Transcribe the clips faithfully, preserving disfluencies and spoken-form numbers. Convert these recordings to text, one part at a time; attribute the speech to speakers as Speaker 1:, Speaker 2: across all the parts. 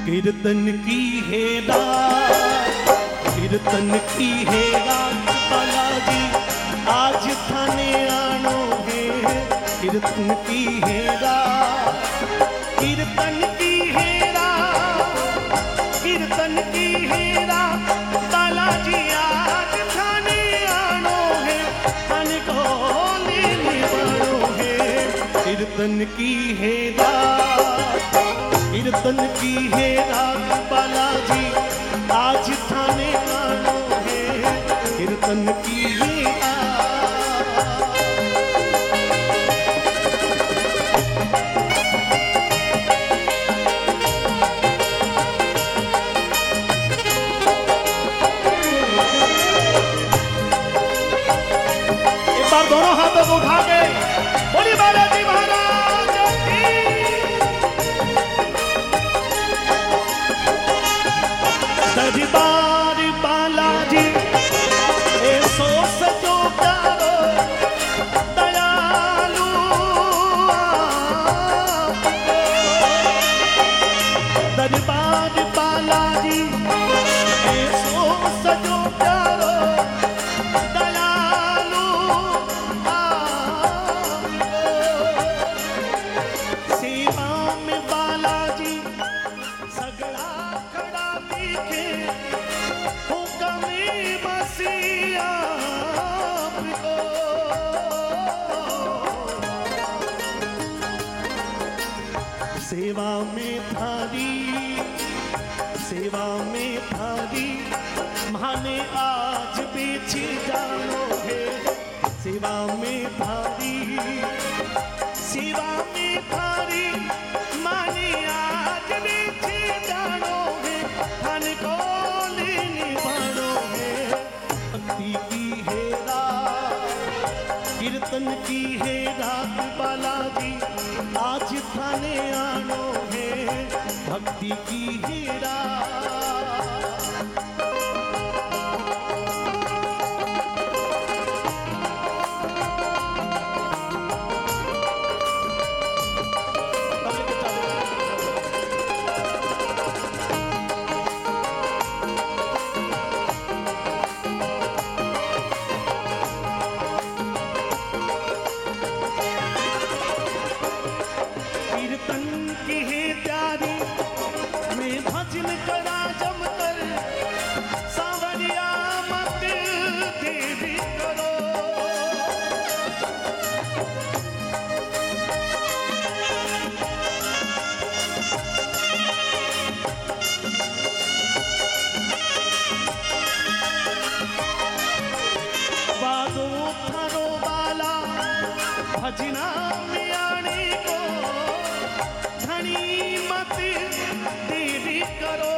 Speaker 1: कीर्तन की है रात, कीर्तन की है रात बालाजी आज थाने आनो है। कीर्तन की है रात, कीर्तन की है रात, कीर्तन की है रात बालाजी आज थाने आनो है। थाने को लेने वालों है। कीर्तन की है रात, कीर्तन की है रात बालाजी आज थाने आनो है। कीर्तन की है एक बार दोनों हाथों को उठा के बोली बालाजी महाराज की। दरबार बालाजी ऐसो सजो प्यारो दयालु आपको। दरबार बालाजी ऐसो सजो प्यारो दयालु आपको। सेवा में बालाजी सगड़ा खड़ा दिखे सेवा में थारी, सेवा में थारी माने आज बेची जानो है। सेवा में थारी, सेवा में थारी माने आज बेची जानो है। थान को लेने वालों है। भक्ति की है रात, कीर्तन की है रात बालाजी आज थाने आनो है। भक्ति की है रात। भजना में आने को धनी मत देरी करो।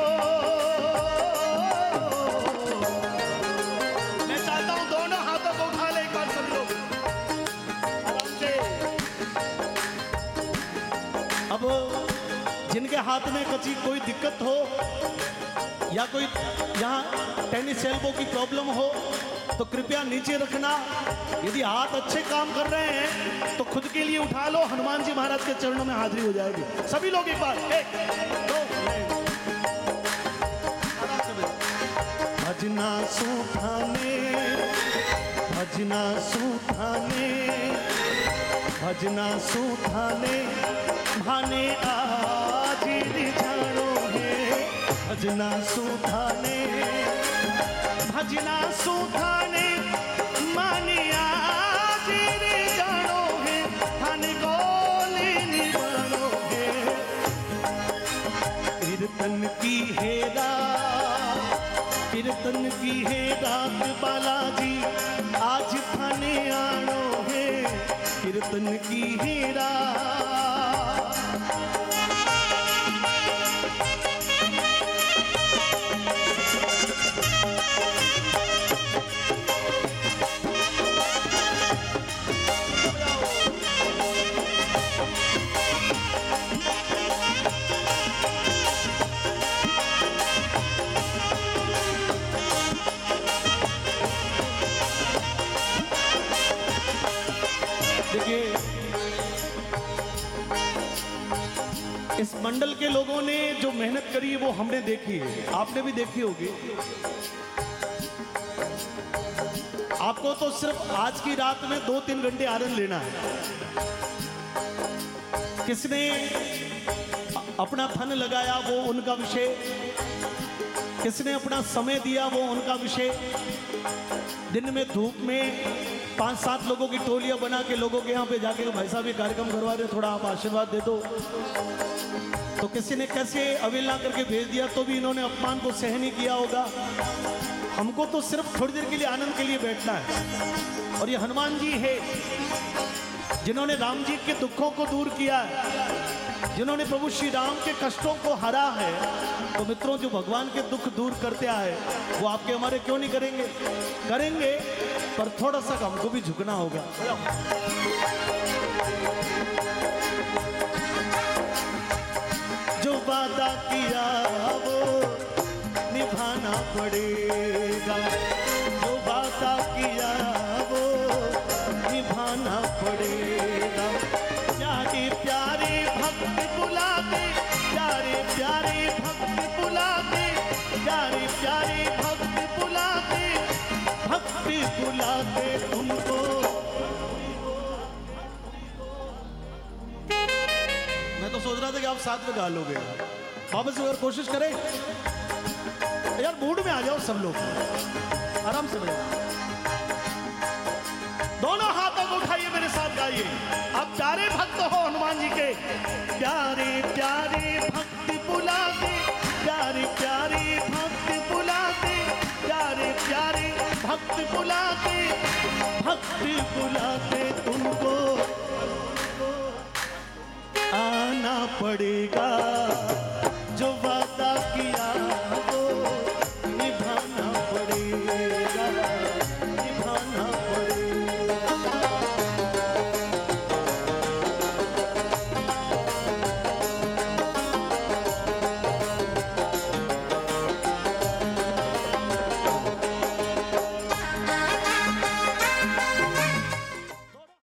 Speaker 1: मैं चाहता हूं दोनों हाथों को उठा ले एक बार सब लोग आराम से। अब जिनके हाथ में कची कोई दिक्कत हो या कोई यहाँ टेनिस एल्बो की प्रॉब्लम हो तो कृपया नीचे रखना। यदि हाथ अच्छे काम कर रहे हैं तो खुद के लिए उठा लो, हनुमान जी महाराज के चरणों में हाजिरी हो जाएगी। सभी लोग एक बार एक दो भजना सुठाने, भजना सुठाने, भजना सुठाने भाने आज रिझानो है। भजना सुठाने, भजना सुठाने माने आज रिझानो है। थाने को लेने वालों है। कीर्तन की है रात, कीर्तन की है रात बालाजी आज थाने आनो है। कीर्तन की है रात। इस मंडल के लोगों ने जो मेहनत करी है वो हमने देखी है, आपने भी देखी होगी। आपको तो सिर्फ आज की रात में दो तीन घंटे आनंद लेना है। किसने अपना धन लगाया वो उनका विषय, किसने अपना समय दिया वो उनका विषय। दिन में धूप में पांच सात लोगों की टोलियां बना के लोगों के यहाँ पे जाके भाई साहब ये कार्यक्रम करवा रहे, थोड़ा आप आशीर्वाद दे दो। तो किसी ने कैसे अवहेलना करके भेज दिया, तो भी इन्होंने अपमान को सहन नहीं किया होगा। हमको तो सिर्फ थोड़ी देर के लिए आनंद के लिए बैठना है। और ये हनुमान जी है जिन्होंने राम जी के दुखों को दूर किया है, जिन्होंने प्रभु श्री राम के कष्टों को हरा है। तो मित्रों, जो भगवान के दुख दूर करते आए वो आपके हमारे क्यों नहीं करेंगे? करेंगे, पर थोड़ा सा हमको भी झुकना होगा। जो वादा किया वो निभाना पड़ेगा, जो वादा किया वो निभाना पड़ेगा। प्यारे प्यारे भक्त बुलाते, प्यारे प्यारे भक्त बुलाते, प्यारे प्यारे भक्त बुलाते, भक्ति बुलाते तुमको। मैं तो सोच रहा था कि आप साथ में गा लोगे, वापस अगर कोशिश करें यार, मूड में आ जाओ सब लोग, आराम से बजाओ। दोनों हाथों को उठाइए, मेरे साथ गाइए। आप प्यारे भक्त हो हनुमान जी के। प्यारे प्यारे भक्त बुलाते, प्यारे प्यारे भक्त बुलाते, प्यारे प्यारे भक्त बुलाते, भक्ति बुलाते तुमको आना पड़ेगा। जो